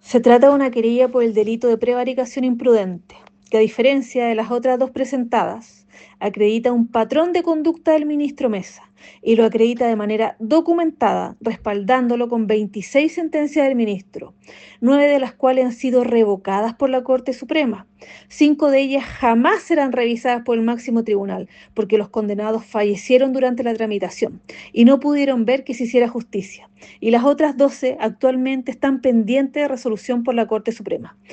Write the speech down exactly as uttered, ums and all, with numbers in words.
Se trata de una querella por el delito de prevaricación imprudente, que a diferencia de las otras dos presentadas, acredita un patrón de conducta del ministro Mesa y lo acredita de manera documentada, respaldándolo con veintiséis sentencias del ministro, nueve de las cuales han sido revocadas por la Corte Suprema. Cinco de ellas jamás serán revisadas por el máximo tribunal, porque los condenados fallecieron durante la tramitación y no pudieron ver que se hiciera justicia. Y las otras doce actualmente están pendientes de resolución por la Corte Suprema.